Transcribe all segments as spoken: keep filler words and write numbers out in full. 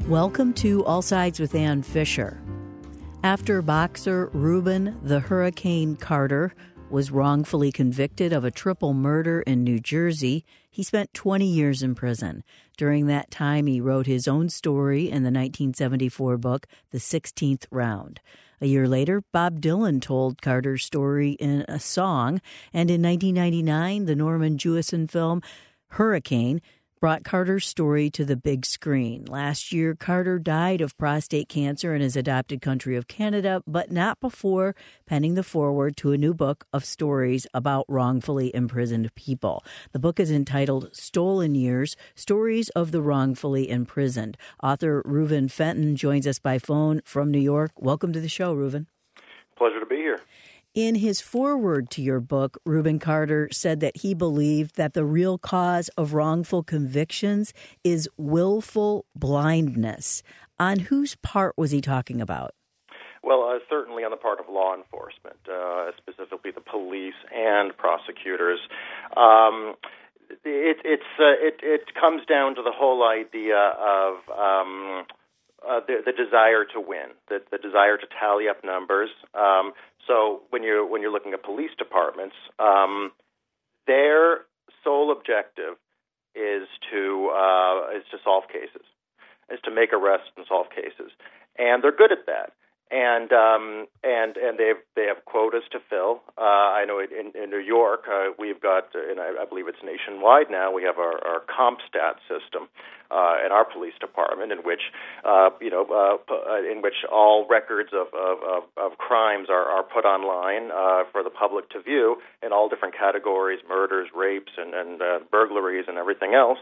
Welcome to All Sides with Ann Fisher. After boxer Rubin the Hurricane Carter was wrongfully convicted of a triple murder in New Jersey, he spent twenty years in prison. During that time, he wrote his own story in the nineteen seventy-four book, The sixteenth Round. A year later, Bob Dylan told Carter's story in a song, and in nineteen ninety-nine, the Norman Jewison film Hurricane brought Carter's story to the big screen. Last year, Carter died of prostate cancer in his adopted country of Canada, but not before penning the foreword to a new book of stories about wrongfully imprisoned people. The book is entitled Stolen Years, Stories of the Wrongfully Imprisoned. Author Reuven Fenton joins us by phone from New York. Welcome to the show, Reuven. Pleasure to be here. In his foreword to your book, Rubin Carter said that he believed that the real cause of wrongful convictions is willful blindness. On whose part was he talking about? Well, uh, certainly on the part of law enforcement, uh, specifically the police and prosecutors. Um, it, it's uh, it, it comes down to the whole idea of um, uh, the, the desire to win, the, the desire to tally up numbers. Um, So when you're when you're looking at police departments, um, their sole objective is to uh, is to solve cases, is to make arrests and solve cases, and they're good at that. And um, and and they they have quotas to fill. Uh, I know in, in New York uh, we've got, and I, I believe it's nationwide now. We have our, our CompStat system uh, in our police department, in which uh, you know uh, in which all records of of, of, of crimes are, are put online uh, for the public to view in all different categories: murders, rapes, and and uh, burglaries, and everything else.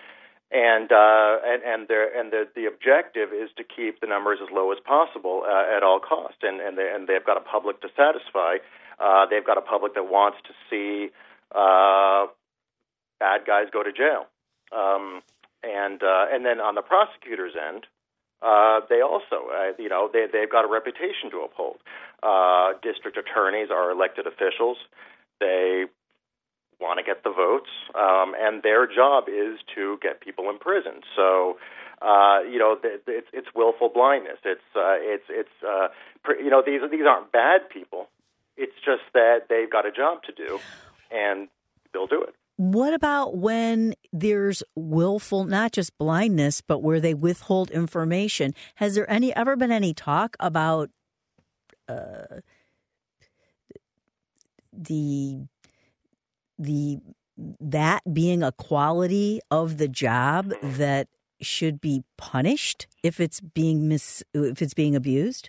And uh, and and, and the the objective is to keep the numbers as low as possible uh, at all costs. And and they, and they've got a public to satisfy. Uh, they've got a public that wants to see uh, bad guys go to jail. Um, and uh, and then on the prosecutor's end, uh, they also uh, you know they they've got a reputation to uphold. Uh, district attorneys are elected officials. They want to get the votes, um, and their job is to get people in prison. So, uh, you know, it's it's willful blindness. It's uh, it's it's uh, you know these these aren't bad people. It's just that they've got a job to do, and they'll do it. What about when there's willful, not just blindness, but where they withhold information? Has there any ever been any talk about uh, the the that being a quality of the job that should be punished if it's being mis if it's being abused?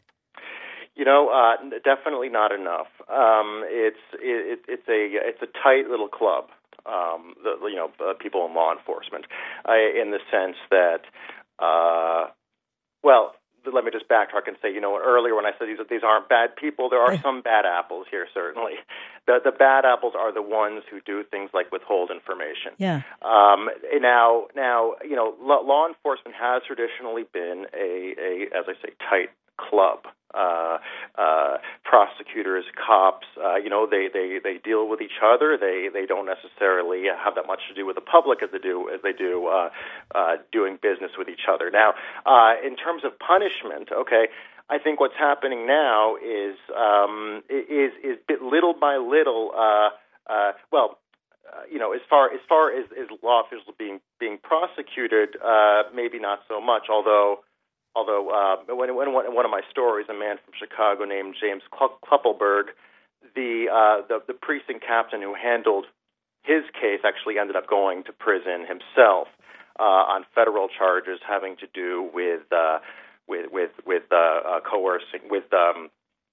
You know, uh, definitely not enough. Um, it's it, it's a it's a tight little club. Um, the, you know, uh, people in law enforcement, uh, in the sense that, uh, well. Let me just backtrack and say, you know, earlier when I said these these aren't bad people, there are some bad apples here, certainly. The the bad apples are the ones who do things like withhold information. Yeah. Um, now, now, you know, law, law enforcement has traditionally been a, a as I say, tight club. Uh, uh, prosecutors, cops, uh, you know, they, they, they deal with each other. They they don't necessarily have that much to do with the public as they do as they do uh, uh, doing business with each other. Now, uh, in terms of punishment, okay, I think what's happening now is um, is is bit little by little. Uh, uh, well. Uh, you know, as far as far as, as law officials being being prosecuted, uh, maybe not so much. Although. Although, uh, when, when, in one of my stories, a man from Chicago named James Kluppelberg, the, uh, the the precinct captain who handled his case actually ended up going to prison himself uh, on federal charges having to do with uh, with with with uh, uh, coercing, with um,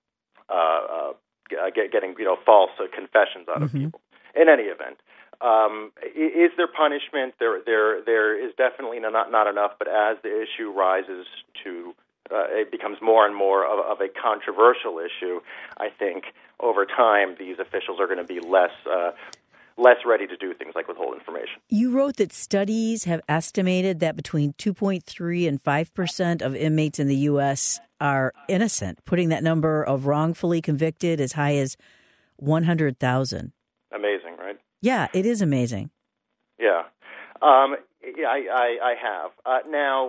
uh, uh, get, getting you know false uh, confessions out of mm-hmm. people. In any event. Um, is there punishment? There, there, there is definitely not not enough. But as the issue rises to, uh, it becomes more and more of, of a controversial issue. I think over time these officials are going to be less uh, less ready to do things like withhold information. You wrote that studies have estimated that between two point three and five percent of inmates in the U S are innocent, putting that number of wrongfully convicted as high as one hundred thousand. Amazing, right? Yeah, it is amazing. Yeah. Um, yeah, I, I, I have. Uh, now,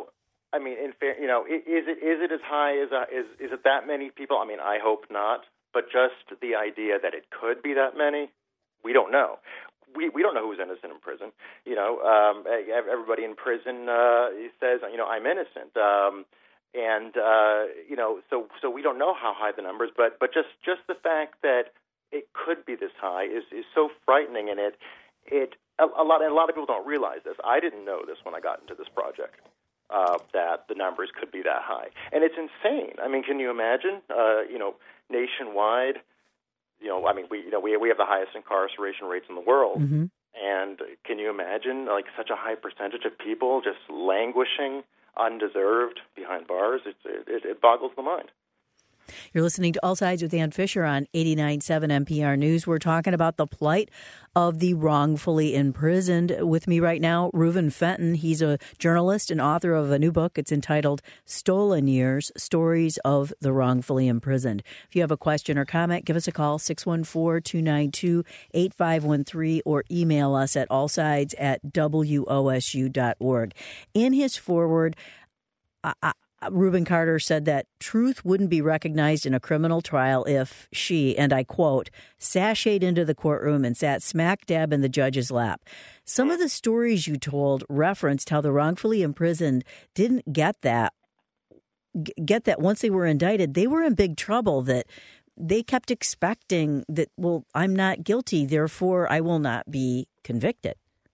I mean, in fair, you know, is it is it as high as uh, is is it that many people? I mean, I hope not. But just the idea that it could be that many, we don't know. We we don't know who's innocent in prison. You know, um, everybody in prison uh, says, you know, I'm innocent, um, and uh, you know, so so we don't know how high the numbers. But but just just the fact that it could be this high is is so frightening, and it it a, a lot and a lot of people don't realize this. I didn't know this when I got into this project. Uh, that the numbers could be that high, and it's insane. I mean, can you imagine? Uh, you know, nationwide, you know, I mean, we you know we we have the highest incarceration rates in the world, mm-hmm. and can you imagine like such a high percentage of people just languishing undeserved behind bars? It's, it it boggles the mind. You're listening to All Sides with Ann Fisher on eighty-nine point seven N P R News. We're talking about the plight of the wrongfully imprisoned. With me right now, Reuven Fenton. He's a journalist and author of a new book. It's entitled Stolen Years, Stories of the Wrongfully Imprisoned. If you have a question or comment, give us a call, six one four, two nine two, eight five one three, or email us at allsides at W O S U dot org. In his foreword, I, I Rubin Carter said that truth wouldn't be recognized in a criminal trial if she, and I quote, sashayed into the courtroom and sat smack dab in the judge's lap. Some of the stories you told referenced how the wrongfully imprisoned didn't get that, get that once they were indicted, they were in big trouble, that they kept expecting that, well, I'm not guilty, therefore I will not be convicted.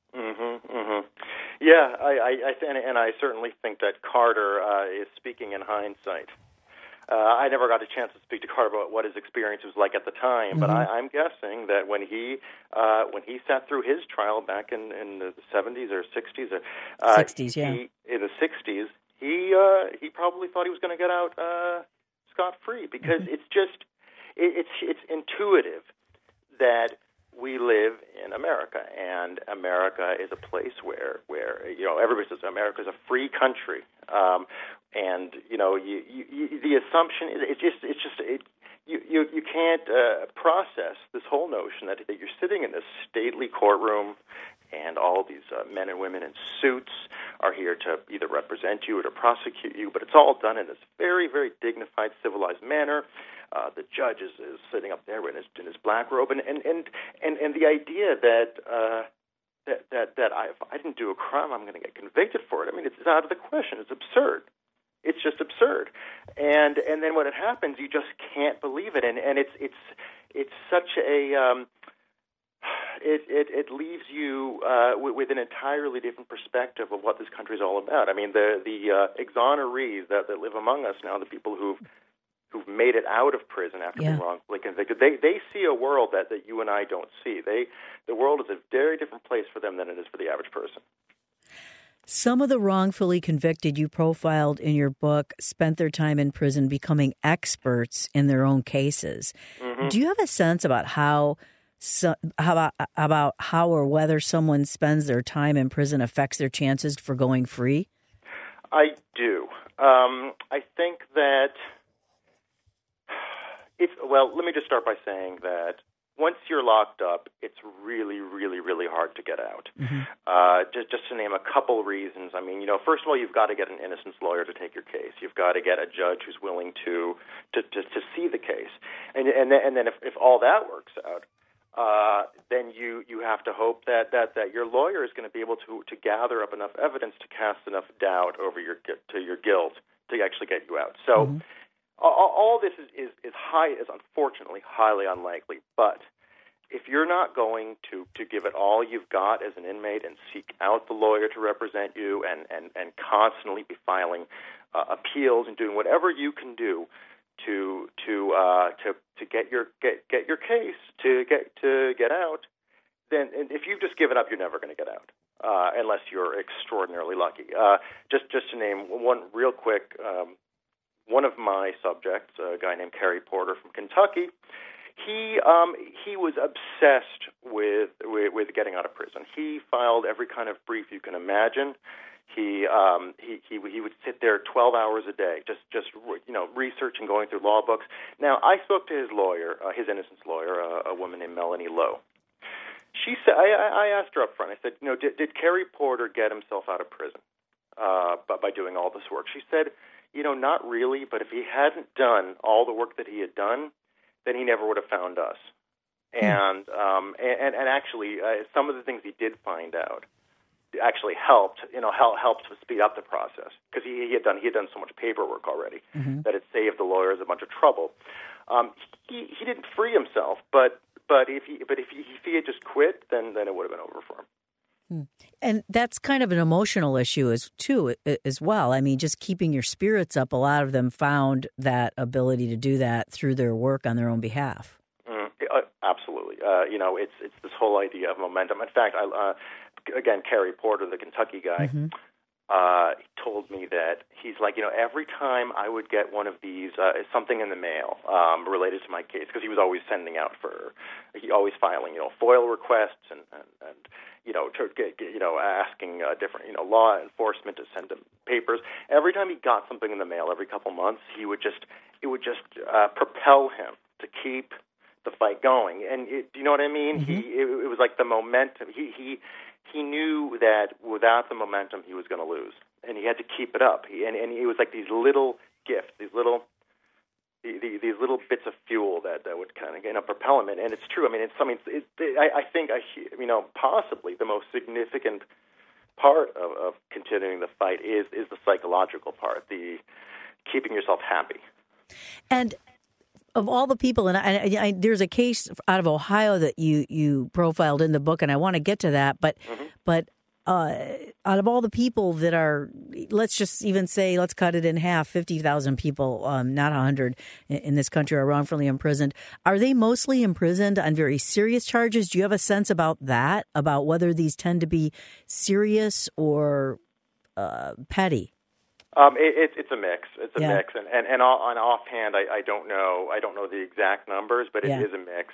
Yeah, I, I, I and, and I certainly think that Carter uh, is speaking in hindsight. Uh, I never got a chance to speak to Carter about what his experience was like at the time, mm-hmm. but I, I'm guessing that when he uh, when he sat through his trial back in, in the seventies or sixties, uh, sixties, yeah, he, in the sixties, he uh, he probably thought he was going to get out uh, scot free because mm-hmm. it's just it, it's it's intuitive that we live in America, and America is a place where, where you know, everybody says America is a free country, um, and you know, you, you, you, the assumption is it's just it's just it, you you you can't uh, process this whole notion that, that you're sitting in this stately courtroom, and all these uh, men and women in suits are here to either represent you or to prosecute you, but it's all done in this very, very dignified, civilized manner. Uh, the judge is, is sitting up there in his, in his black robe, and and, and, and, and the idea that uh, that that, that I, if I didn't do a crime, I'm going to get convicted for it. I mean, it's out of the question. It's absurd. It's just absurd. And and then when it happens, you just can't believe it. And and it's it's it's such a um, it, it it leaves you uh, with, with an entirely different perspective of what this country is all about. I mean, the the uh, exonerees that, that live among us now, the people who've who've made it out of prison after yeah. being wrongfully convicted, they they see a world that, that you and I don't see. They the world is a very different place for them than it is for the average person. Some of the wrongfully convicted you profiled in your book spent their time in prison becoming experts in their own cases. Mm-hmm. Do you have a sense about how so, how about, about how or whether someone spends their time in prison affects their chances for going free? I do. Um, I think that It's, well, let me just start by saying that once you're locked up, it's really, really, really hard to get out. Mm-hmm. Uh, just, just to name a couple reasons. I mean, you know, first of all, you've got to get an innocence lawyer to take your case. You've got to get a judge who's willing to to, to, to see the case. And and then, and then if, if all that works out, uh, then you, you have to hope that, that, that your lawyer is going to be able to, to gather up enough evidence to cast enough doubt over your to your guilt to actually get you out. So. Mm-hmm. All, all this is, is, is high is unfortunately highly unlikely. But if you're not going to, to give it all you've got as an inmate and seek out the lawyer to represent you and, and, and constantly be filing uh, appeals and doing whatever you can do to to uh, to to get your get get your case to get to get out, then if you just give it up, you're never going to get out. Uh, unless you're extraordinarily lucky. Uh, just just to name one real quick. Um, One of my subjects, a guy named Kerry Porter from Kentucky, he um, he was obsessed with, with with getting out of prison. He filed every kind of brief you can imagine. He um, he he he would sit there twelve hours a day, just just you know researching, going through law books. Now, I spoke to his lawyer, uh, his innocence lawyer, uh, a woman named Melanie Lowe. She said, I, I asked her up front. I said, you know, did, did Kerry Porter get himself out of prison? uh, by, by doing all this work. She said, you know, not really, but if he hadn't done all the work that he had done, then he never would have found us. And um, and, and actually, uh, some of the things he did find out actually helped, you know, help, helped to speed up the process because he, he had done he had done so much paperwork already mm-hmm. that it saved the lawyers a bunch of trouble. Um, he he didn't free himself, but but if he but if he, if he had just quit, then then it would have been over for him. And that's kind of an emotional issue as too as well. I mean, just keeping your spirits up. A lot of them found that ability to do that through their work on their own behalf. Mm, uh, absolutely. Uh, you know, it's it's this whole idea of momentum. In fact, I, uh, again, Kerry Porter, the Kentucky guy, mm-hmm. uh, told me that he's like, you know, every time I would get one of these, uh, something in the mail um, related to my case, because he was always sending out for, he always filing, you know, FOIL requests and, and, and you know, to get, get, you know, asking uh, different, you know, law enforcement to send him papers. Every time he got something in the mail, every couple months, he would just, it would just uh, propel him to keep the fight going. And it, do you know what I mean? Mm-hmm. He, it, it was like the momentum. He, he, he knew that without the momentum, he was going to lose, and he had to keep it up. He, and, and it was like these little gifts, these little. These little bits of fuel that, that would kind of, you know, propel him. And, and it's true. I mean, it's something. It, it, I, I think, I, you know, possibly the most significant part of, of continuing the fight is is the psychological part, the keeping yourself happy. And of all the people, and I, I, there's a case out of Ohio that you you profiled in the book, and I want to get to that, but mm-hmm. but. Uh, out of all the people that are, let's just even say, let's cut it in half, fifty thousand people, um, not one hundred in, in this country are wrongfully imprisoned. Are they mostly imprisoned on very serious charges? Do you have a sense about that, about whether these tend to be serious or uh, petty? Um, it, it, it's a mix. It's a yeah. mix, and and, and on offhand, I, I don't know. I don't know the exact numbers, but it yeah. is a mix.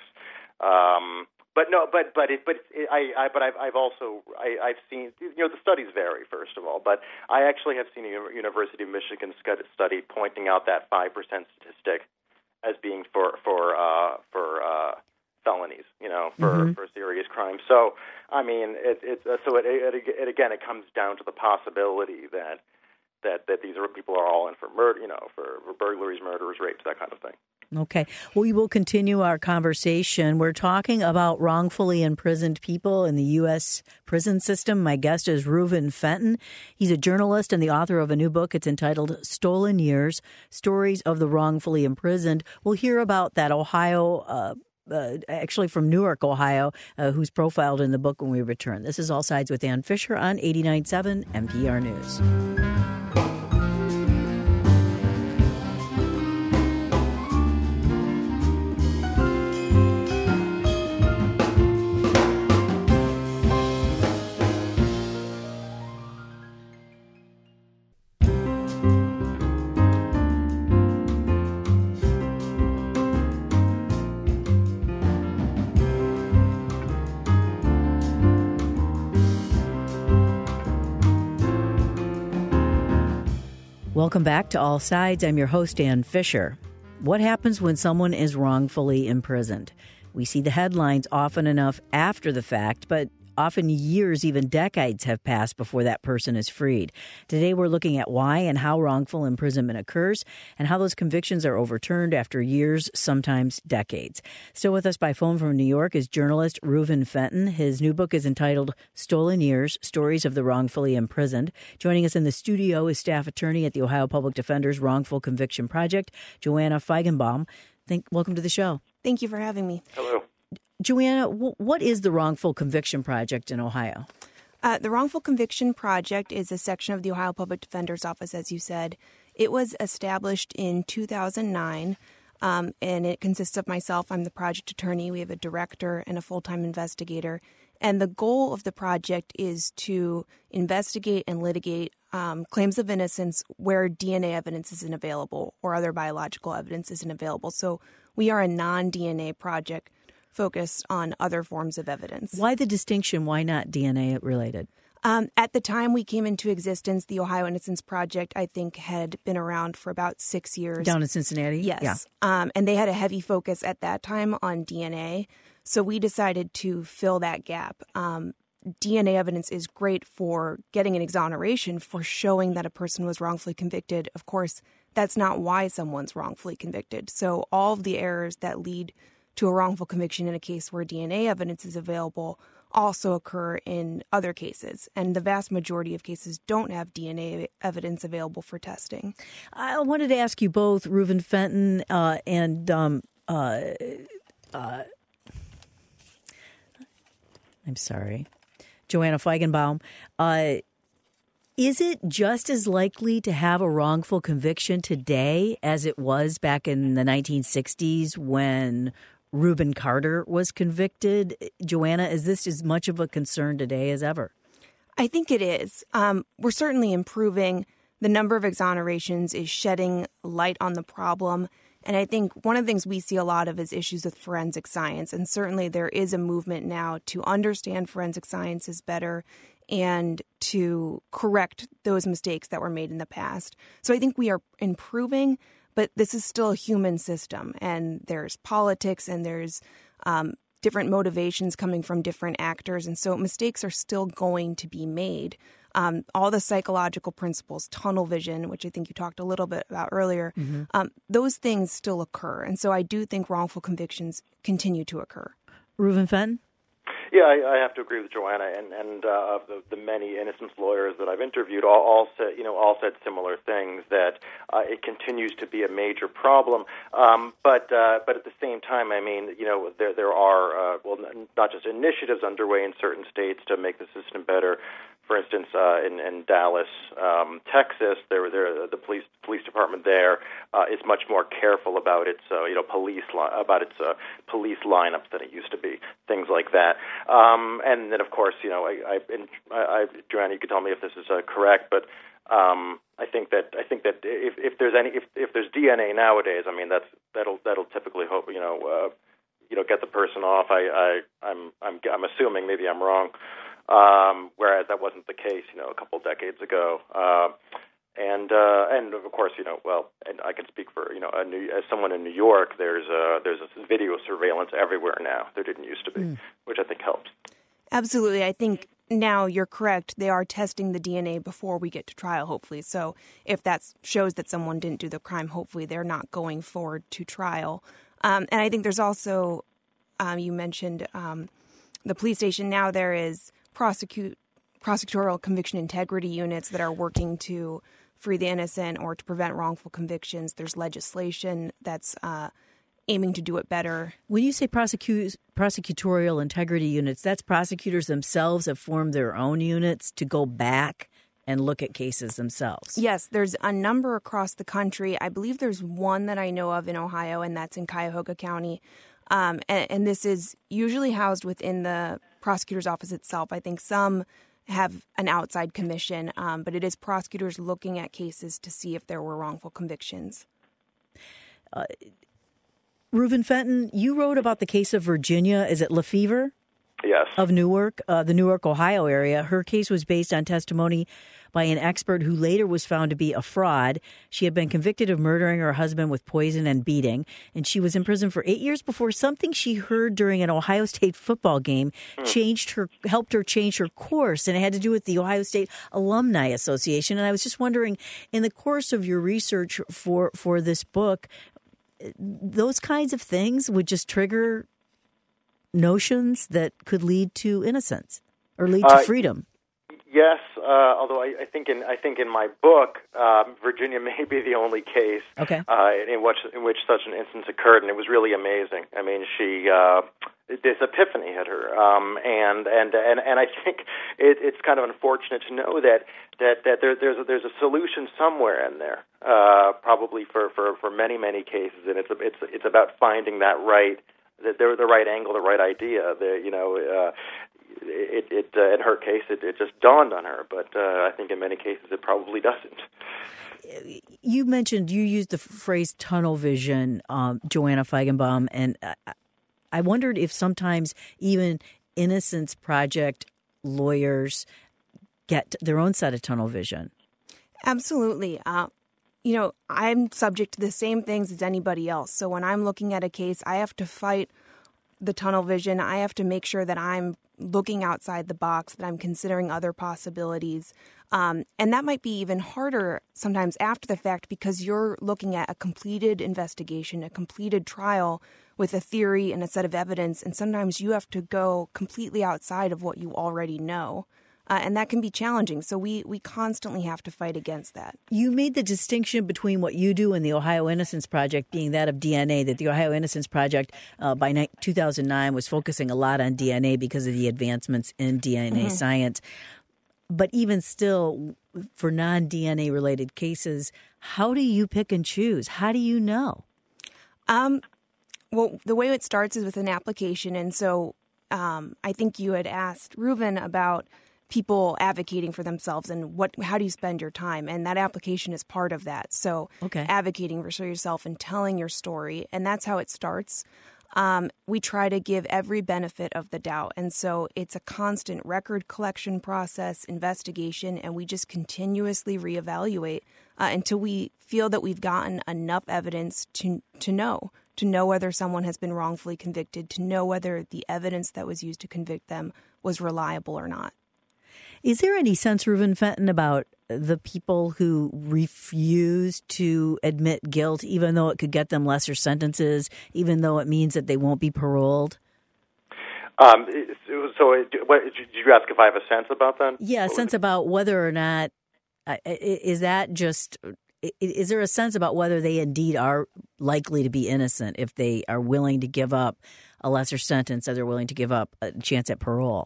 Um, But no, but but it, but it, I, I but I've I've also I, I've seen, you know, the studies vary, first of all, but I actually have seen a University of Michigan study pointing out that five percent statistic as being for for uh, for uh, felonies, you know, for, mm-hmm. for serious crimes. So I mean, it, it so it, it, it again it comes down to the possibility that that that these are people are all in for murder, you know, for, for burglaries, murders, rapes, that kind of thing. Okay. Well, we will continue our conversation. We're talking about wrongfully imprisoned people in the U S prison system. My guest is Reuven Fenton. He's a journalist and the author of a new book. It's entitled Stolen Years, Stories of the Wrongfully Imprisoned. We'll hear about that Ohio, uh, uh, actually from Newark, Ohio, uh, who's profiled in the book when we return. This is All Sides with Ann Fisher on eighty-nine point seven N P R News. Welcome back to All Sides. I'm your host, Ann Fisher. What happens when someone is wrongfully imprisoned? We see the headlines often enough after the fact, but often years, even decades have passed before that person is freed. Today, we're looking at why and how wrongful imprisonment occurs and how those convictions are overturned after years, sometimes decades. Still with us by phone from New York is journalist Reuven Fenton. His new book is entitled Stolen Years, Stories of the Wrongfully Imprisoned. Joining us in the studio is staff attorney at the Ohio Public Defender's Wrongful Conviction Project, Joanna Feigenbaum. Thank, welcome to the show. Thank you for having me. Hello. Joanna, what is the Wrongful Conviction Project in Ohio? Uh, the Wrongful Conviction Project is a section of the Ohio Public Defender's Office, as you said. It was established in two thousand nine, um, and it consists of myself. I'm the project attorney. We have a director and a full-time investigator. And the goal of the project is to investigate and litigate um, claims of innocence where D N A evidence isn't available or other biological evidence isn't available. So we are a non-D N A project focused on other forms of evidence. Why the distinction? Why not D N A related? Um, at the time we came into existence, the Ohio Innocence Project, I think, had been around for about six years. Down in Cincinnati? Yes. Yeah. Um, and they had a heavy focus at that time on D N A. So we decided to fill that gap. Um, D N A evidence is great for getting an exoneration, for showing that a person was wrongfully convicted. Of course, that's not why someone's wrongfully convicted. So all of the errors that lead to a wrongful conviction in a case where D N A evidence is available also occur in other cases. And the vast majority of cases don't have D N A evidence available for testing. I wanted to ask you both, Reuven Fenton uh, and um, uh, uh, I'm sorry, Joanna Feigenbaum, uh, is it just as likely to have a wrongful conviction today as it was back in the nineteen sixties when Rubin Carter was convicted? Joanna, is this as much of a concern today as ever? I think it is. Um, we're certainly improving. The number of exonerations is shedding light on the problem. And I think one of the things we see a lot of is issues with forensic science. And certainly there is a movement now to understand forensic sciences better and to correct those mistakes that were made in the past. So I think we are improving, but this is still a human system. And there's politics and there's um, different motivations coming from different actors. And so mistakes are still going to be made. Um, all the psychological principles, tunnel vision, which I think you talked a little bit about earlier, mm-hmm. um, those things still occur. And so I do think wrongful convictions continue to occur. Reuven Fenton? Yeah, I, I have to agree with Joanna, and and uh, the, the many innocence lawyers that I've interviewed all, all said, you know, all said similar things, that uh, it continues to be a major problem. Um, but uh, but at the same time, I mean, you know, there there are uh, well, not just initiatives underway in certain states to make the system better. For instance, uh, in, in Dallas, um, Texas, there, there, the police police department there uh, is much more careful about its uh, you know police li- about its uh, police lineups than it used to be. Things like that, um, and then of course, you know, I, I, and I, I Joanna, you could tell me if this is uh, correct, but um, I think that I think that if, if there's any if, if there's D N A nowadays, I mean that's that'll that'll typically hope you know uh, you know get the person off. I, I I'm I'm I'm assuming, maybe I'm wrong. Um, whereas that wasn't the case, you know, a couple decades ago. Uh, and uh, and of course, you know, well, and I can speak for you know, a New, as someone in New York, there's a, there's a video surveillance everywhere now. There didn't used to be, mm. which I think helps. Absolutely, I think now you're correct. They are testing the D N A before we get to trial, hopefully. So if that shows that someone didn't do the crime, hopefully they're not going forward to trial. Um, and I think there's also, um, you mentioned um, the police station. Now there is prosecute prosecutorial conviction integrity units that are working to free the innocent or to prevent wrongful convictions. There's legislation that's uh, aiming to do it better. When you say prosecute, prosecutorial integrity units, that's prosecutors themselves have formed their own units to go back and look at cases themselves. Yes, there's a number across the country. I believe there's one that I know of in Ohio, and that's in Cuyahoga County. Um, and, and this is usually housed within the prosecutor's office itself. I think some have an outside commission, um, but it is prosecutors looking at cases to see if there were wrongful convictions. Uh, Reuven Fenton, you wrote about the case of Virginia. Is it Lefevre? Yes. Of Newark, uh, the Newark, Ohio area. Her case was based on testimony by an expert who later was found to be a fraud. She had been convicted of murdering her husband with poison and beating, and she was in prison for eight years before something she heard during an Ohio State football game changed her, helped her change her course, and it had to do with the Ohio State Alumni Association. And I was just wondering, in the course of your research for, for this book, those kinds of things would just trigger notions that could lead to innocence or lead to uh, freedom. Yes, uh, although I, I think in I think in my book, um, Virginia may be the only case okay. uh, in which in which such an instance occurred, and it was really amazing. I mean, she uh, this epiphany hit her, um, and and and and I think it, it's kind of unfortunate to know that that that there, there's a, there's a solution somewhere in there, uh, probably for, for, for many many cases, and it's a, it's it's about finding that right. The, the right angle, the right idea. The, you know, uh, it, it uh, in her case, it, it just dawned on her. But uh, I think in many cases, it probably doesn't. You mentioned you used the phrase tunnel vision, um, Joanna Feigenbaum, and I, I wondered if sometimes even Innocence Project lawyers get their own set of tunnel vision. Absolutely. Uh, You know, I'm subject to the same things as anybody else. So when I'm looking at a case, I have to fight the tunnel vision. I have to make sure that I'm looking outside the box, that I'm considering other possibilities. Um, and that might be even harder sometimes after the fact because you're looking at a completed investigation, a completed trial with a theory and a set of evidence. And sometimes you have to go completely outside of what you already know. Uh, and that can be challenging. So we, we constantly have to fight against that. You made the distinction between what you do and the Ohio Innocence Project being that of D N A, that the Ohio Innocence Project uh, by ni- two thousand nine was focusing a lot on D N A because of the advancements in D N A mm-hmm. science. But even still, for non-D N A related cases, how do you pick and choose? How do you know? Um, well, the way it starts is with an application. And so um, I think you had asked Reuven about people advocating for themselves and what, how do you spend your time? And that application is part of that. So okay. advocating for yourself and telling your story. And that's how it starts. Um, we try to give every benefit of the doubt. And so it's a constant record collection process, investigation, and we just continuously reevaluate uh, until we feel that we've gotten enough evidence to to know, to know whether someone has been wrongfully convicted, to know whether the evidence that was used to convict them was reliable or not. Is there any sense, Reuven Fenton, about the people who refuse to admit guilt, even though it could get them lesser sentences, even though it means that they won't be paroled? Um, so what, did you ask if I have a sense about that? Yeah, a sense about whether or not, uh, is that just, is there a sense about whether they indeed are likely to be innocent if they are willing to give up a lesser sentence or they're willing to give up a chance at parole?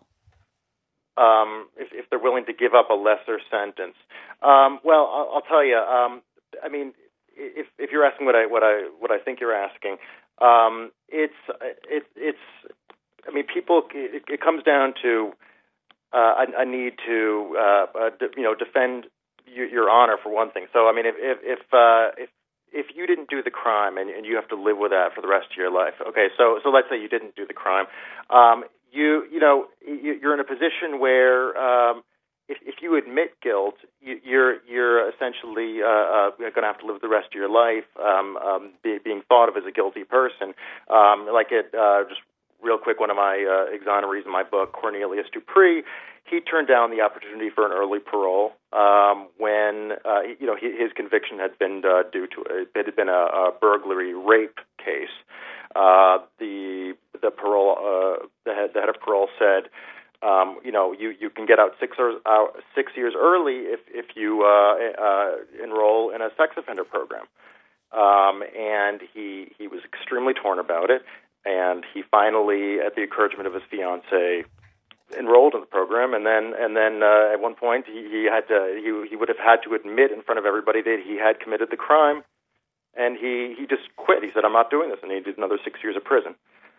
Um, if, if they're willing to give up a lesser sentence, um, well, I'll, I'll tell you. Um, I mean, if if you're asking what I what I what I think you're asking, um, it's it, it's. I mean, people. It, it comes down to uh, a, a need to uh, uh, de, you know defend your, your honor for one thing. So, I mean, if if if uh, if, if you didn't do the crime and, and you have to live with that for the rest of your life, okay. So so let's say you didn't do the crime. Um, You you know you're in a position where um, if, if you admit guilt, you, you're you're essentially uh, uh, going to have to live the rest of your life um, um, be, being thought of as a guilty person. Um, like it, uh, just real quick, one of my uh, exonerees in my book, Cornelius Dupree, he turned down the opportunity for an early parole um, when uh, you know his conviction had been uh, due to it had been a, a burglary rape case. Uh, the the parole uh, the head the head of parole said, um, you know, you, you can get out six years out six years early if if you uh, uh, enroll in a sex offender program. Um, and he he was extremely torn about it, and he finally, at the encouragement of his fiancée, enrolled in the program. And then and then uh, at one point he, he had to he he would have had to admit in front of everybody that he had committed the crime. And he, he just quit. He said, I'm not doing this. And he did another six years of prison.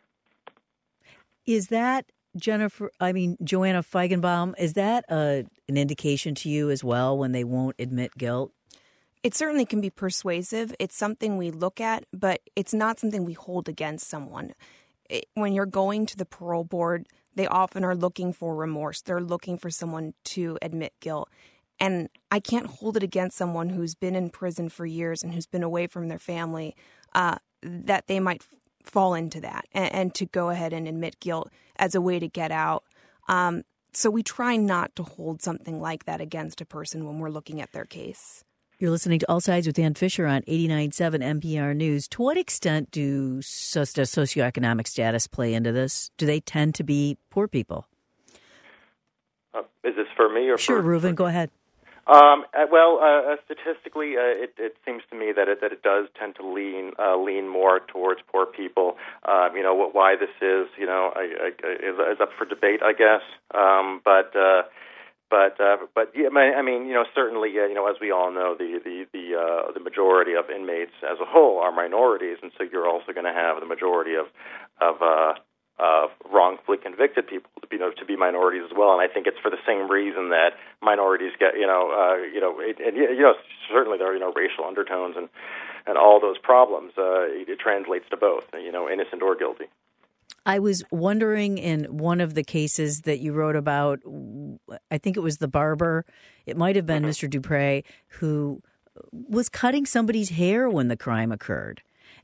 Is that, Jennifer, I mean, Joanna Feigenbaum, is that a, an indication to you as well when they won't admit guilt? It certainly can be persuasive. It's something we look at, but it's not something we hold against someone. It, when you're going to the parole board, they often are looking for remorse. They're looking for someone to admit guilt. And I can't hold it against someone who's been in prison for years and who's been away from their family, uh, that they might f- fall into that and, and to go ahead and admit guilt as a way to get out. Um, so we try not to hold something like that against a person when we're looking at their case. You're listening to All Sides with Ann Fisher on eighty-nine point seven N P R News. To what extent do so- does socioeconomic status play into this? Do they tend to be poor people? Uh, is this for me or sure, for... Reuven, go ahead. Um, uh, well, uh, uh, statistically, uh, it, it seems to me that it, that it does tend to lean uh, lean more towards poor people. Um, you know, what, why this is, you know, I, I, is, is up for debate, I guess. Um, but uh, but uh, but yeah, I mean, you know, certainly, uh, you know, as we all know, the the the, uh, the majority of inmates as a whole are minorities, and so you're also going to have the majority of of uh, of wrongfully convicted people to be, you know, to be minorities as well. And I think it's for the same reason that minorities get, you know, uh, you know, it, and you know, certainly there are, you know, racial undertones and, and all those problems. Uh, it, it translates to both, you know, innocent or guilty. I was wondering in one of the cases that you wrote about, I think it was the barber, it might have been mm-hmm. Mister Dupree, who was cutting somebody's hair when the crime occurred.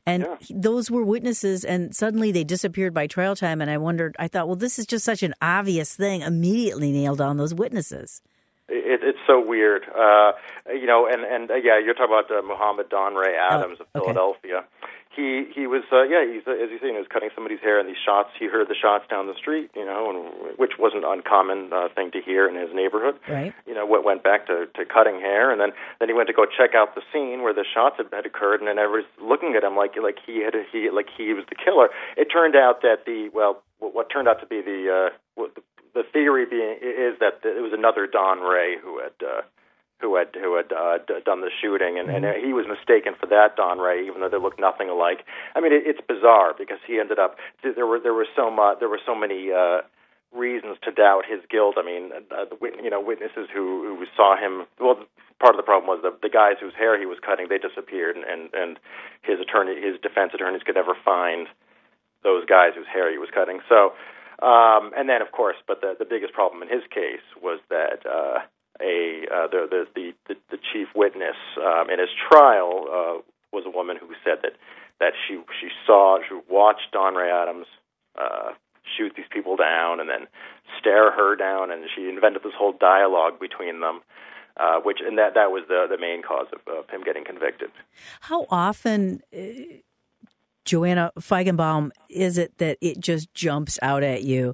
And yeah. those were witnesses, and suddenly they disappeared by trial time. And I wondered, I thought, well, this is just such an obvious thing. Immediately nailed down those witnesses. It, it's so weird, uh, you know. And and uh, yeah, you're talking about uh, Muhammad Don Ray Adams oh, of Philadelphia. Okay. He he was uh, yeah he's uh, as you say, he was cutting somebody's hair, and these shots, he heard the shots down the street, you know, and which wasn't an uncommon uh, thing to hear in his neighborhood. Right. You know, went back to, to cutting hair, and then, then he went to go check out the scene where the shots had, had occurred, and then everyone's looking at him like like he had he like he was the killer. It turned out that the well what turned out to be the uh, what the, the theory being is that it was another Don Ray who had. Uh, who had who had uh, d- done the shooting, and, and he was mistaken for that Don Ray, even though they looked nothing alike. I mean, it, it's bizarre because he ended up there were there were so much there were so many uh, reasons to doubt his guilt. I mean, uh, the, you know, witnesses who, who saw him. Well, part of the problem was the the guys whose hair he was cutting, they disappeared, and, and, and his attorney, his defense attorneys, could never find those guys whose hair he was cutting. So, um, and then of course, but the the biggest problem in his case was that. Uh, A uh, the, the the the chief witness um, in his trial uh, was a woman who said that that she she saw she watched Don Ray Adams uh, shoot these people down and then stare her down, and she invented this whole dialogue between them, uh, which and that that was the the main cause of, of him getting convicted. How often, uh, Joanna Feigenbaum, is it that it just jumps out at you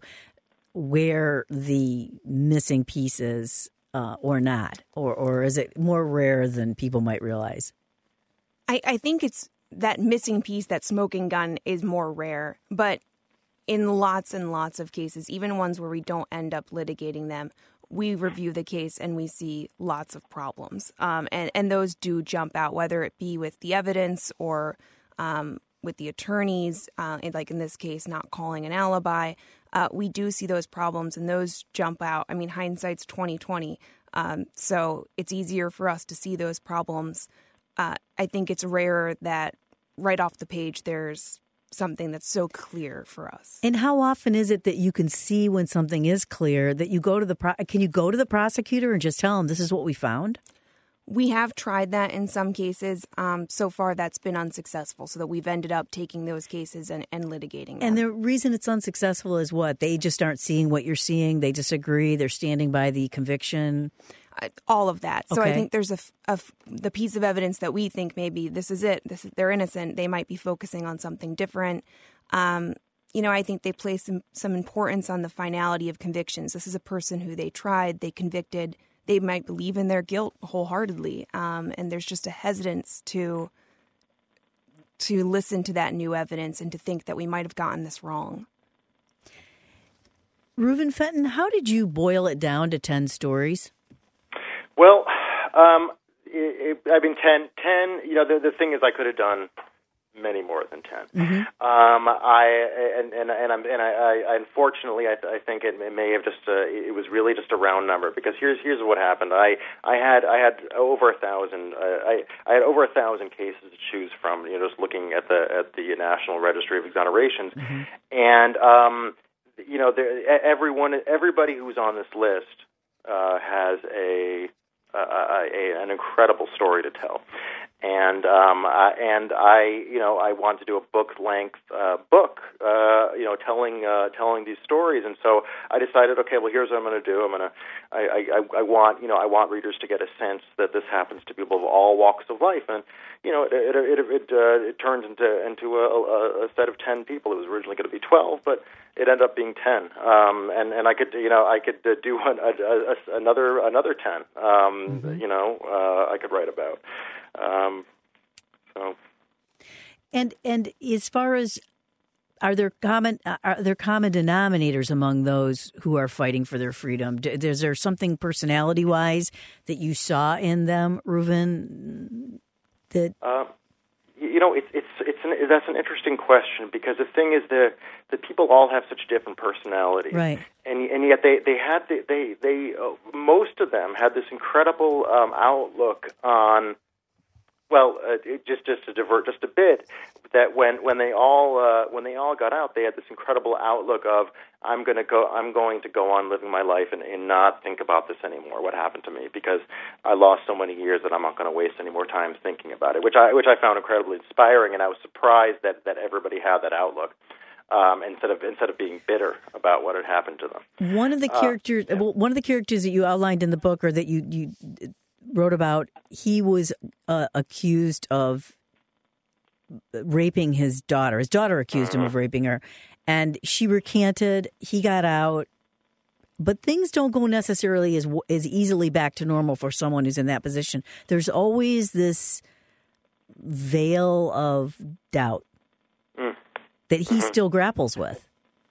where the missing piece is? Uh, or not, or or is it more rare than people might realize? I, I think it's that missing piece, that smoking gun, is more rare. But in lots and lots of cases, even ones where we don't end up litigating them, we review the case and we see lots of problems. Um, and, and those do jump out, whether it be with the evidence or um, with the attorneys, uh, like in this case, not calling an alibi. Uh, we do see those problems, and those jump out. I mean, hindsight's twenty twenty, um, so it's easier for us to see those problems. Uh, I think it's rarer that right off the page there's something that's so clear for us. And how often is it that you can see when something is clear that you go to the pro- can you go to the prosecutor and just tell them this is what we found? We have tried that in some cases. Um, so far, that's been unsuccessful, so that we've ended up taking those cases and, and litigating them. And the reason it's unsuccessful is what? They just aren't seeing what you're seeing. They disagree. They're standing by the conviction. Uh, all of that. So okay. I think there's a, a the piece of evidence that we think maybe this is it. This is, they're innocent. They might be focusing on something different. Um, you know, I think they place some, some importance on the finality of convictions. This is a person who they tried, they convicted. They might believe in their guilt wholeheartedly, um, and there's just a hesitance to to listen to that new evidence and to think that we might have gotten this wrong. Reuven Fenton, how did you boil it down to ten stories? Well, um, it, it, I mean, ten, ten, you know, the, the thing is I could have done many more than ten. Mm-hmm. Um, I and and and, I'm, and I, I unfortunately I, I think it may have just uh, it was really just a round number, because here's here's what happened. I I had I had over a thousand uh, I I had over a thousand cases to choose from. You know, just looking at the at the National Registry of Exonerations, mm-hmm. and um, you know, there, everyone everybody who's on this list uh, has a, a, a an incredible story to tell. And um, uh, and I, you know, I wanted to do a book-length uh, book, uh, you know, telling uh, telling these stories. And so I decided, okay, well, here's what I'm going to do. I'm going to, I, I, I want, you know, I want readers to get a sense that this happens to people of all walks of life. And you know, it it it it, uh, it turns into into a, a, a set of ten people. It was originally going to be twelve, but it ended up being ten. Um, and and I could, you know, I could uh, do an, a, a, another another ten. Um, mm-hmm. You know, uh, I could write about. Um, so. And and as far as are there common are there common denominators among those who are fighting for their freedom? Is there something personality wise that you saw in them, Reuven? That uh, you know, it's it's it's an, that's an interesting question, because the thing is that the people all have such different personalities, right? And and yet they they had the, they they uh, most of them had this incredible um, outlook on Well, uh, it just just to divert just a bit, that when when they all uh, when they all got out, they had this incredible outlook of I'm going to go I'm going to go on living my life and, and not think about this anymore. What happened to me? Because I lost so many years that I'm not going to waste any more time thinking about it. Which I which I found incredibly inspiring, and I was surprised that, that everybody had that outlook. Um, instead of instead of being bitter about what had happened to them. One of the characters, uh, yeah. well, one of the characters that you outlined in the book, or that you, you wrote about, he was uh, accused of raping his daughter. His daughter accused mm-hmm. him of raping her, and she recanted. He got out, but things don't go necessarily as as easily back to normal for someone who's in that position. There's always this veil of doubt that he mm-hmm. still grapples with.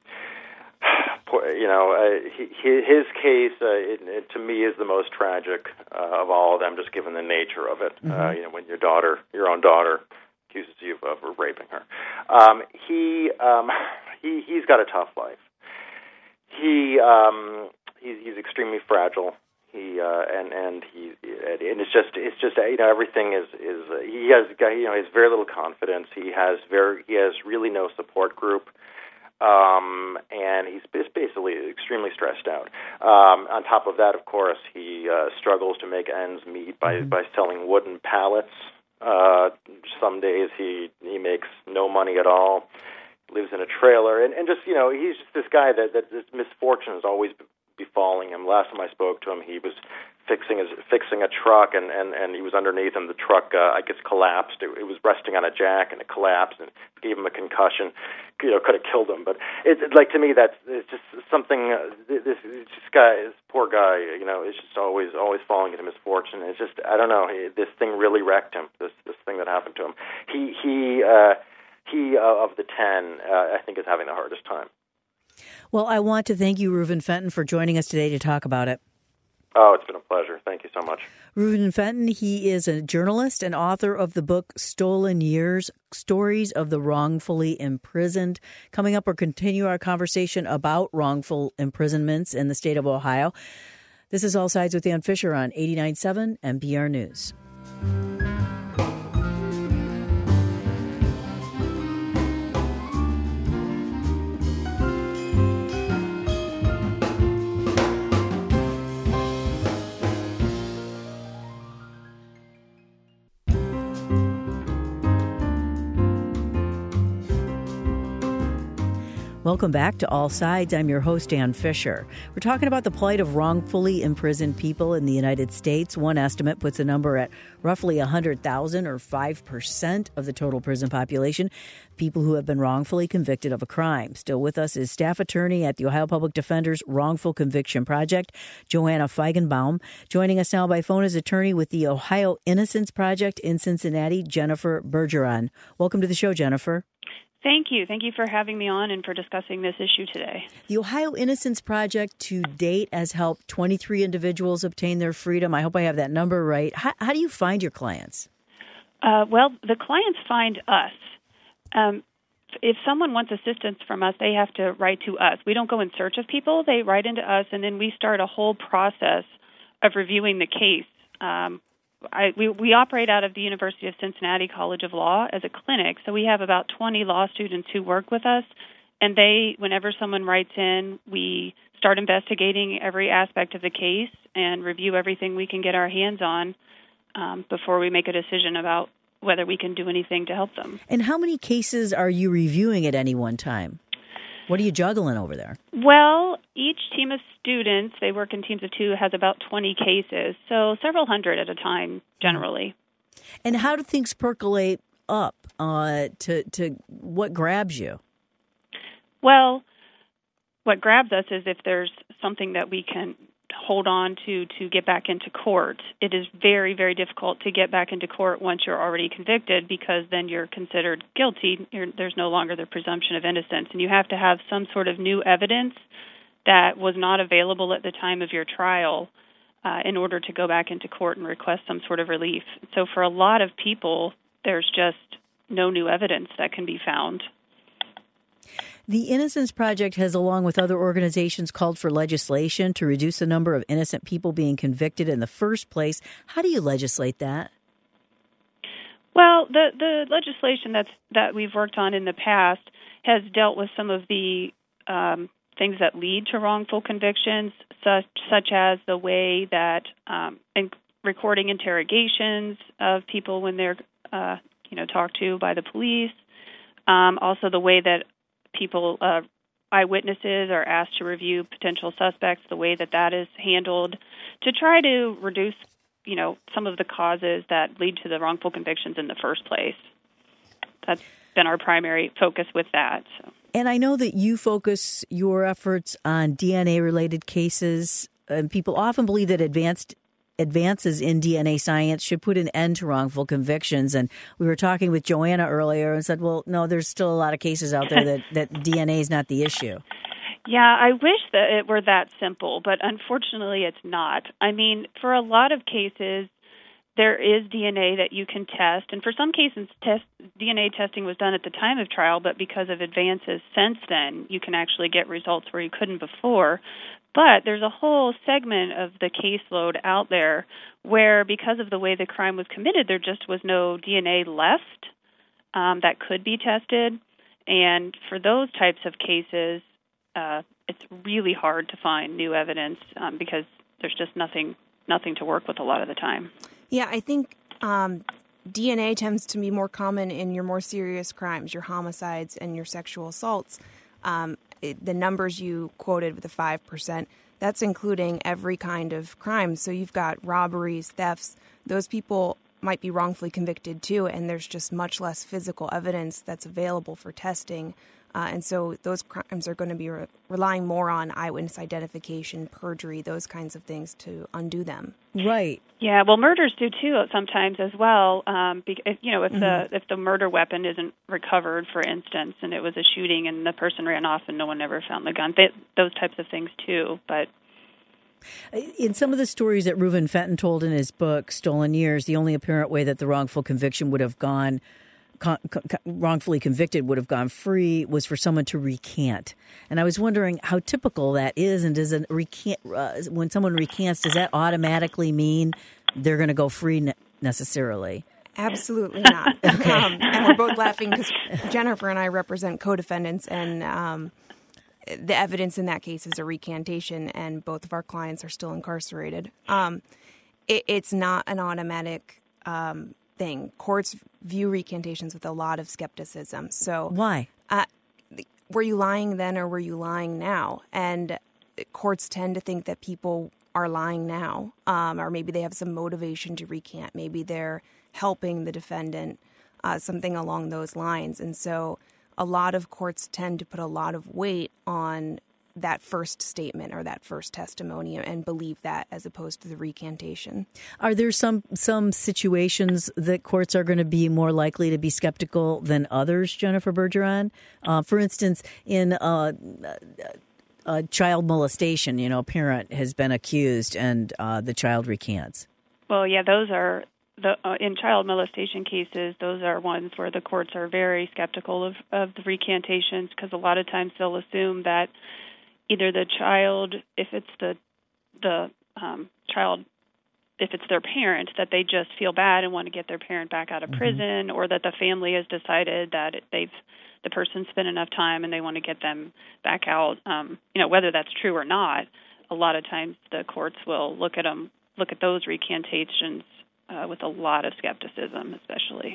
You know, uh, he, his case, uh, it, it, to me, is the most tragic uh, of all of them, just given the nature of it. Mm-hmm. Uh, you know, when your daughter, your own daughter, accuses you of, of raping her. Um, he, um, he, he's got a tough life. He, um, he's, he's extremely fragile. He uh, and and he and it's just it's just you know everything is is uh, he has you know he has very little confidence. He has very he has really no support group, um, and he's basically extremely stressed out. Um, on top of that, of course, he uh, struggles to make ends meet by by selling wooden pallets. Uh, some days he he makes no money at all. Lives in a trailer, and and just you know he's just this guy that that this misfortune has always befalling him. Last time I spoke to him, he was fixing his fixing a truck, and, and, and he was underneath him. The truck, uh, I guess, collapsed. It, it was resting on a jack, and it collapsed and gave him a concussion. You know, could have killed him. But it, it, like to me, that's it's just something. Uh, this, this guy, this poor guy, you know, is just always always falling into misfortune. It's just I don't know. He, this thing really wrecked him. This this thing that happened to him. He he uh, he uh, of the ten, uh, I think, is having the hardest time. Well, I want to thank you, Reuven Fenton, for joining us today to talk about it. Oh, it's been a pleasure. Thank you so much. Reuven Fenton, he is a journalist and author of the book Stolen Years, Stories of the Wrongfully Imprisoned. Coming up, we'll continue our conversation about wrongful imprisonments in the state of Ohio. This is All Sides with Ann Fisher on eighty-nine point seven N P R News. Welcome back to All Sides. I'm your host, Ann Fisher. We're talking about the plight of wrongfully imprisoned people in the United States. One estimate puts a number at roughly one hundred thousand, or five percent of the total prison population, people who have been wrongfully convicted of a crime. Still with us is staff attorney at the Ohio Public Defender's Wrongful Conviction Project, Joanna Feigenbaum. Joining us now by phone is attorney with the Ohio Innocence Project in Cincinnati, Jennifer Bergeron. Welcome to the show, Jennifer. Thank you. Thank you for having me on and for discussing this issue today. The Ohio Innocence Project to date has helped twenty-three individuals obtain their freedom. I hope I have that number right. How, how do you find your clients? Uh, well, the clients find us. Um, if someone wants assistance from us, they have to write to us. We don't go in search of people. They write into us, and then we start a whole process of reviewing the case. Um, I, we, we operate out of the University of Cincinnati College of Law as a clinic, so we have about twenty law students who work with us, and they, whenever someone writes in, we start investigating every aspect of the case and review everything we can get our hands on um, before we make a decision about whether we can do anything to help them. And how many cases are you reviewing at any one time? What are you juggling over there? Well, each team of students, they work in teams of two, has about twenty cases, so several hundred at a time, generally. And how do things percolate up uh, to, to what grabs you? Well, what grabs us is if there's something that we can hold on to to get back into court. It is very, very difficult to get back into court once you're already convicted, because then you're considered guilty. You're, there's no longer the presumption of innocence, and you have to have some sort of new evidence that was not available at the time of your trial uh, in order to go back into court and request some sort of relief. So for a lot of people, there's just no new evidence that can be found. The Innocence Project has, along with other organizations, called for legislation to reduce the number of innocent people being convicted in the first place. How do you legislate that? Well, the, the legislation that's, that we've worked on in the past has dealt with some of the um, things that lead to wrongful convictions, such, such as the way that um, in recording interrogations of people when they're uh, you know talked to by the police, um, also the way that people, uh, eyewitnesses are asked to review potential suspects, the way that that is handled to try to reduce you know, some of the causes that lead to the wrongful convictions in the first place. That's been our primary focus with that. So. And I know that you focus your efforts on D N A-related cases, and people often believe that advanced advances in D N A science should put an end to wrongful convictions. And we were talking with Joanna earlier and said, well, no, there's still a lot of cases out there that, that D N A is not the issue. Yeah, I wish that it were that simple, but unfortunately it's not. I mean, for a lot of cases, there is D N A that you can test, and for some cases, test, D N A testing was done at the time of trial, but because of advances since then, you can actually get results where you couldn't before. But there's a whole segment of the caseload out there where, because of the way the crime was committed, there just was no D N A left um, that could be tested. And for those types of cases, uh, it's really hard to find new evidence um, because there's just nothing nothing to work with a lot of the time. Yeah, I think um, D N A tends to be more common in your more serious crimes, your homicides and your sexual assaults. Um, it, the numbers you quoted with the five percent, that's including every kind of crime. So you've got robberies, thefts. Those people might be wrongfully convicted too, and there's just much less physical evidence that's available for testing. Uh, and so those crimes are going to be re- relying more on eyewitness identification, perjury, those kinds of things to undo them. Right. Yeah. Well, murders do too sometimes as well. Um, because, if, you know, if mm-hmm. the if the murder weapon isn't recovered, for instance, and it was a shooting and the person ran off and no one ever found the gun, they, those types of things too. But in some of the stories that Reuven Fenton told in his book, Stolen Years, the only apparent way that the wrongful conviction would have gone Con- con- wrongfully convicted would have gone free was for someone to recant. And I was wondering how typical that is, and does a recant uh, when someone recants, does that automatically mean they're going to go free ne- necessarily? Absolutely not. Okay. Um, and we're both laughing because Jennifer and I represent co-defendants, and um, the evidence in that case is a recantation, and both of our clients are still incarcerated. Um, it, it's not an automatic um thing. Courts view recantations with a lot of skepticism. So why? Uh, were you lying then or were you lying now? And courts tend to think that people are lying now, um, or maybe they have some motivation to recant. Maybe they're helping the defendant, uh, something along those lines. And so a lot of courts tend to put a lot of weight on that first statement or that first testimony and believe that as opposed to the recantation. Are there some some situations that courts are going to be more likely to be skeptical than others, Jennifer Bergeron? Uh, for instance, in uh, uh, child molestation, you know, a parent has been accused and uh, the child recants. Well, yeah, those are, the uh, in child molestation cases, those are ones where the courts are very skeptical of, of the recantations because a lot of times they'll assume that either the child, if it's the the um, child, if it's their parent, that they just feel bad and want to get their parent back out of mm-hmm. prison, or that the family has decided that they've the person spent enough time and they want to get them back out. Um, you know, whether that's true or not, a lot of times the courts will look at them, look at those recantations uh, with a lot of skepticism, especially.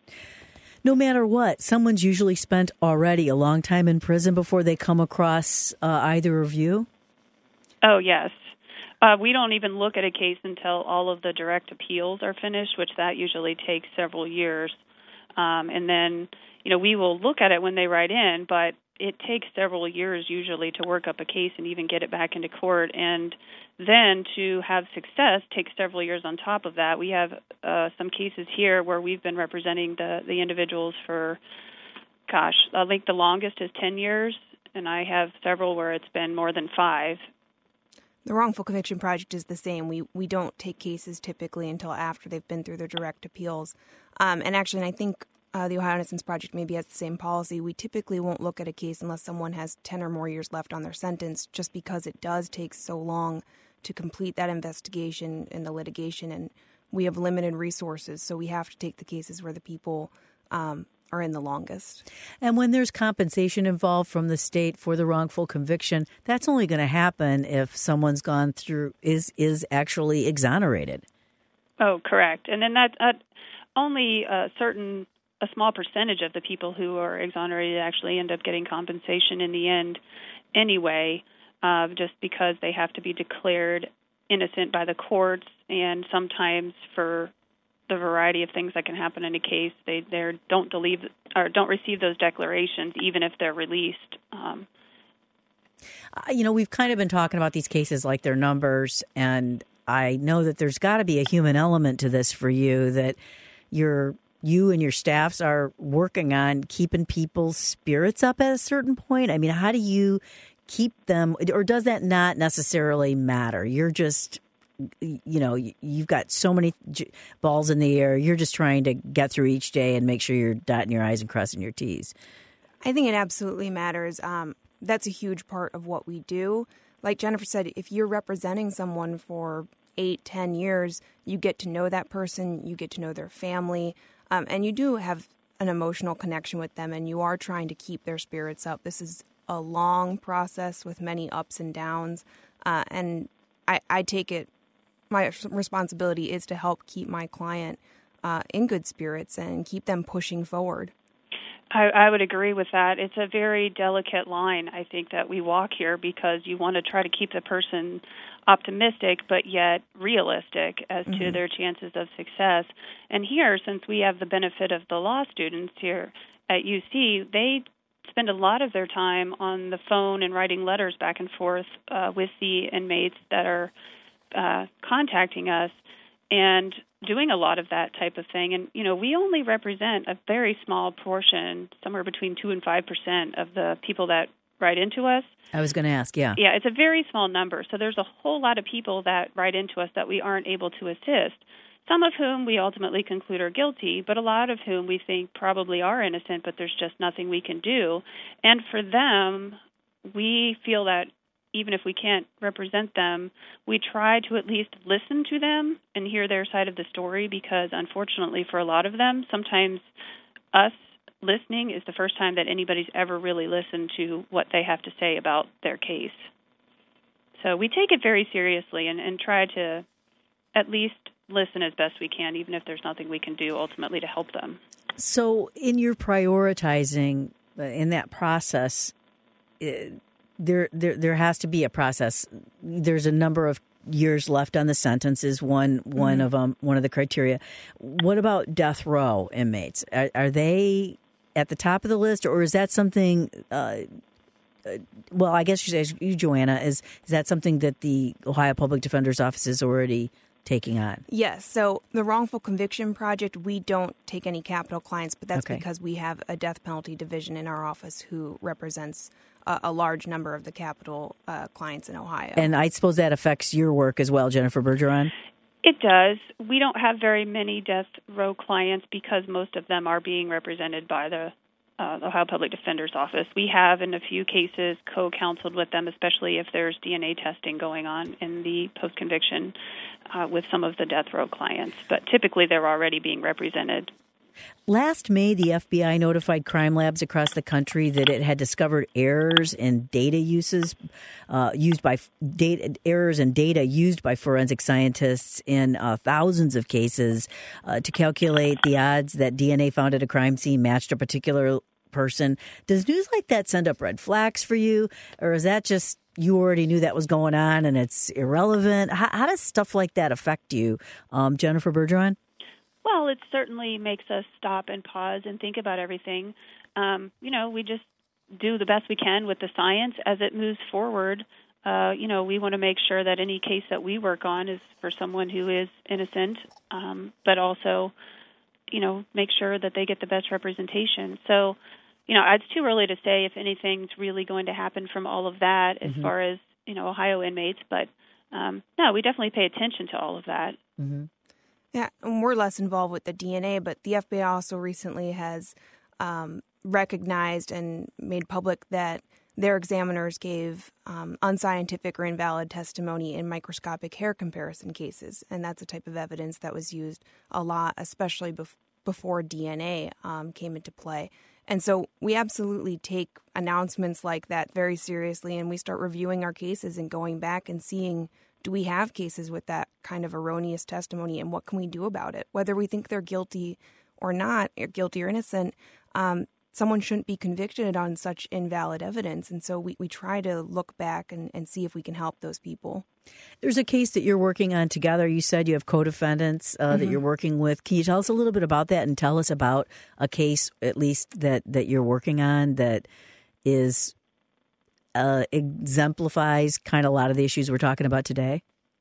No matter what, someone's usually spent already a long time in prison before they come across uh, either of you? Oh, yes. Uh, we don't even look at a case until all of the direct appeals are finished, which that usually takes several years. Um, and then, you know, we will look at it when they write in, but it takes several years usually to work up a case and even get it back into court. And then to have success takes several years on top of that. We have uh, some cases here where we've been representing the, the individuals for, gosh, I think the longest is ten years, and I have several where it's been more than five. The Wrongful Conviction Project is the same. We we don't take cases typically until after they've been through their direct appeals. Um, and actually, and I think uh, the Ohio Innocence Project maybe has the same policy. We typically won't look at a case unless someone has ten or more years left on their sentence, just because it does take so long to complete that investigation and the litigation and we have limited resources, so we have to take the cases where the people um, are in the longest. And when there's compensation involved from the state for the wrongful conviction, that's only going to happen if someone's gone through, is is actually exonerated. Oh, correct. And then that uh, only a certain, a small percentage of the people who are exonerated actually end up getting compensation in the end anyway, uh, just because they have to be declared innocent by the courts, and sometimes for the variety of things that can happen in a case, they they don't believe or don't receive those declarations, even if they're released. Um, uh, you know, we've kind of been talking about these cases like their numbers, and I know that there's got to be a human element to this for you, that you're you and your staffs are working on keeping people's spirits up at a certain point. I mean, how do you keep them, or does that not necessarily matter? You're just, you know, you've got so many balls in the air. You're just trying to get through each day and make sure you're dotting your I's and crossing your T's. I think it absolutely matters. Um, that's a huge part of what we do. Like Jennifer said, if you're representing someone for eight, ten years, you get to know that person, you get to know their family, um, and you do have an emotional connection with them, and you are trying to keep their spirits up. This is a long process with many ups and downs, uh, and I, I take it, my responsibility is to help keep my client uh, in good spirits and keep them pushing forward. I, I would agree with that. It's a very delicate line, I think, that we walk here, because you want to try to keep the person optimistic but yet realistic as mm-hmm. to their chances of success. And here, since we have the benefit of the law students here at U C, they spend a lot of their time on the phone and writing letters back and forth uh, with the inmates that are uh, contacting us, and doing a lot of that type of thing. And, you know, we only represent a very small portion, somewhere between two and five percent of the people that write into us. I was going to ask, yeah. Yeah, it's a very small number. So there's a whole lot of people that write into us that we aren't able to assist, some of whom we ultimately conclude are guilty, but a lot of whom we think probably are innocent, but there's just nothing we can do. And for them, we feel that even if we can't represent them, we try to at least listen to them and hear their side of the story, because unfortunately for a lot of them, sometimes us listening is the first time that anybody's ever really listened to what they have to say about their case. So we take it very seriously and, and try to at least listen as best we can, even if there's nothing we can do ultimately to help them. So in your prioritizing, uh, in that process, uh, there, there there has to be a process. There's a number of years left on the sentence is one one mm-hmm. of them, one of the criteria. What about death row inmates? Are, are they at the top of the list, or is that something? Uh, uh, well, I guess you, you, Joanna, is is that something that the Ohio Public Defender's Office is already taking on? Yes. So the Wrongful Conviction Project, we don't take any capital clients, but that's okay. because we have a death penalty division in our office who represents a, a large number of the capital uh, clients in Ohio. And I suppose that affects your work as well, Jennifer Bergeron? It does. We don't have very many death row clients because most of them are being represented by the uh, Ohio Public Defender's Office. We have, in a few cases, co-counseled with them, especially if there's D N A testing going on in the post-conviction uh, with some of the death row clients. But typically, they're already being represented. Last May, the F B I notified crime labs across the country that it had discovered errors in data uses uh, used by data errors in data used by forensic scientists in uh, thousands of cases uh, to calculate the odds that D N A found at a crime scene matched a particular person. Does news like that send up red flags for you, or is that just you already knew that was going on and it's irrelevant? How, how does stuff like that affect you, um, Jennifer Bergeron? Well, it certainly makes us stop and pause and think about everything. Um, you know, we just do the best we can with the science as it moves forward. Uh, you know, we want to make sure that any case that we work on is for someone who is innocent, um, but also, you know, make sure that they get the best representation. So, you know, it's too early to say if anything's really going to happen from all of that as mm-hmm. far as, you know, Ohio inmates. But, um, no, we definitely pay attention to all of that. Mm-hmm. Yeah, and we're less involved with the D N A, but the F B I also recently has um, recognized and made public that their examiners gave um, unscientific or invalid testimony in microscopic hair comparison cases. And that's a type of evidence that was used a lot, especially bef- before D N A um, came into play. And so we absolutely take announcements like that very seriously, and we start reviewing our cases and going back and seeing, do we have cases with that kind of erroneous testimony, and what can we do about it? Whether we think they're guilty or not, or guilty or innocent, um, someone shouldn't be convicted on such invalid evidence. And so we, we try to look back and, and see if we can help those people. There's a case that you're working on together. You said you have co-defendants uh, mm-hmm. that you're working with. Can you tell us a little bit about that and tell us about a case, at least, that, that you're working on that is uh, exemplifies kind of a lot of the issues we're talking about today?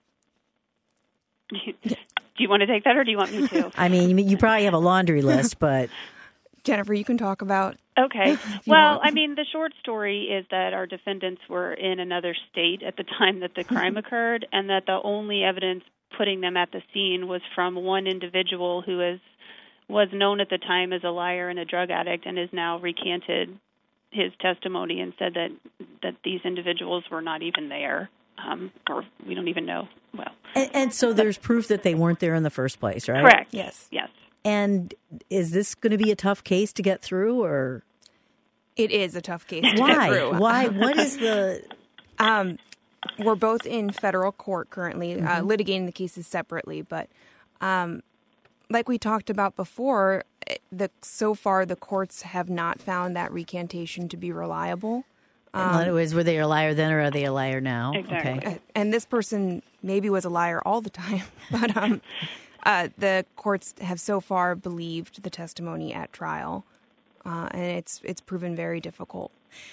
Do you want to take that, or do you want me to? I mean, you probably have a laundry list, but... Jennifer, you can talk about. Okay. Well, I mean, the short story is that our defendants were in another state at the time that the crime occurred, and that the only evidence putting them at the scene was from one individual who is was known at the time as a liar and a drug addict, and has now recanted his testimony and said that that these individuals were not even there, um, or we don't even know. Well, and, and so there's proof that they weren't there in the first place, right? Correct. Yes. Yes. And is this going to be a tough case to get through, or it is a tough case to why? get through? Why? What is the? Um, we're both in federal court currently, mm-hmm. uh, litigating the cases separately. But um, like we talked about before, the so far the courts have not found that recantation to be reliable. Um, in other words, were they a liar then, or are they a liar now? Exactly. Okay. And this person maybe was a liar all the time, but. Um, Uh, the courts have so far believed the testimony at trial, uh, and it's it's proven very difficult.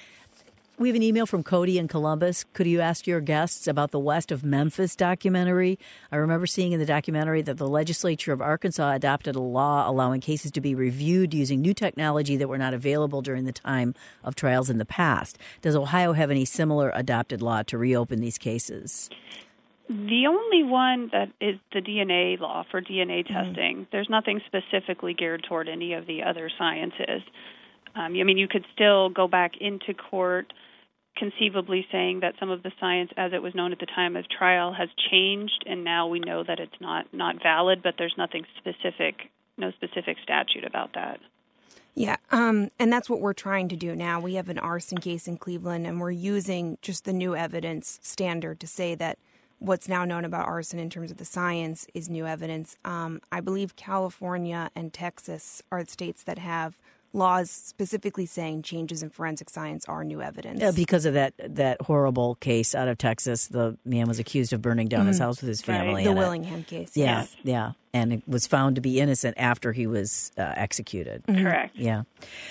We have an email from Cody in Columbus. Could you ask your guests about the West of Memphis documentary? I remember seeing in the documentary that the legislature of Arkansas adopted a law allowing cases to be reviewed using new technology that were not available during the time of trials in the past. Does Ohio have any similar adopted law to reopen these cases? The only one that is the D N A law for D N A testing. Mm-hmm. There's nothing specifically geared toward any of the other sciences. Um, I mean, you could still go back into court conceivably saying that some of the science as it was known at the time of trial has changed, and now we know that it's not, not valid, but there's nothing specific, no specific statute about that. Yeah, um, and that's what we're trying to do now. We have an arson case in Cleveland, and we're using just the new evidence standard to say that what's now known about arson in terms of the science is new evidence. Um, I believe California and Texas are the states that have laws specifically saying changes in forensic science are new evidence. Yeah, because of that that horrible case out of Texas. The man was accused of burning down mm-hmm. his house with his family. Right. The in Willingham it. case. Yeah, yes. yeah. And it was found to be innocent after he was uh, executed. Mm-hmm. Correct. Yeah.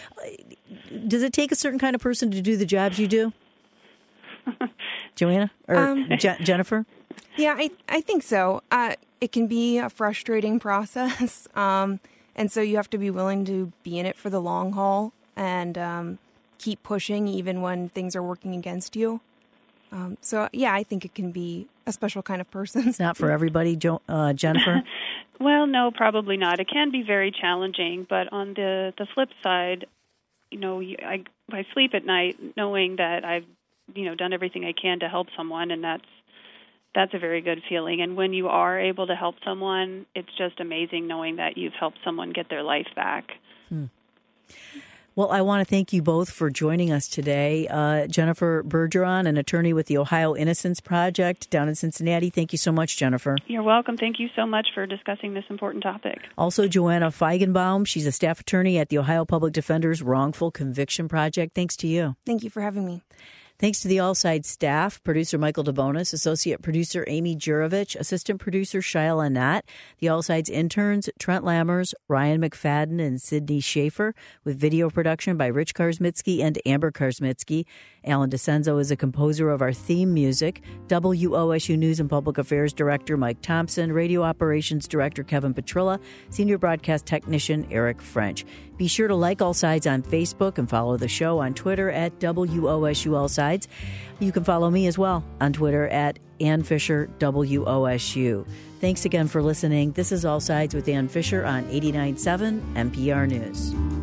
Does it take a certain kind of person to do the jobs you do? Joanna? Or um, Je- Jennifer? Yeah, I I think so. Uh, it can be a frustrating process, um, and so you have to be willing to be in it for the long haul and um, keep pushing even when things are working against you. Um, so, yeah, I think it can be a special kind of person. It's not for everybody, jo- uh, Jennifer? Well, no, probably not. It can be very challenging, but on the, the flip side, you know, I, I sleep at night knowing that I've, you know, done everything I can to help someone, and that's That's a very good feeling. And when you are able to help someone, it's just amazing knowing that you've helped someone get their life back. Hmm. Well, I want to thank you both for joining us today. Uh, Jennifer Bergeron, an attorney with the Ohio Innocence Project down in Cincinnati. Thank you so much, Jennifer. You're welcome. Thank you so much for discussing this important topic. Also, Joanna Feigenbaum. She's a staff attorney at the Ohio Public Defender's Wrongful Conviction Project. Thanks to you. Thank you for having me. Thanks to the All Sides staff, producer Michael DeBonis, associate producer Amy Jurovich, assistant producer Shia Nott, the All Sides interns Trent Lammers, Ryan McFadden, and Sydney Schaefer, with video production by Rich Karsmitsky and Amber Karsmitsky. Alan DeCenzo is a composer of our theme music. W O S U News and Public Affairs Director Mike Thompson, Radio Operations Director Kevin Petrilla, Senior Broadcast Technician Eric French. Be sure to like All Sides on Facebook and follow the show on Twitter at W O S U All Sides. You can follow me as well on Twitter at Ann Fisher W O S U. Thanks again for listening. This is All Sides with Ann Fisher on eighty-nine point seven N P R News.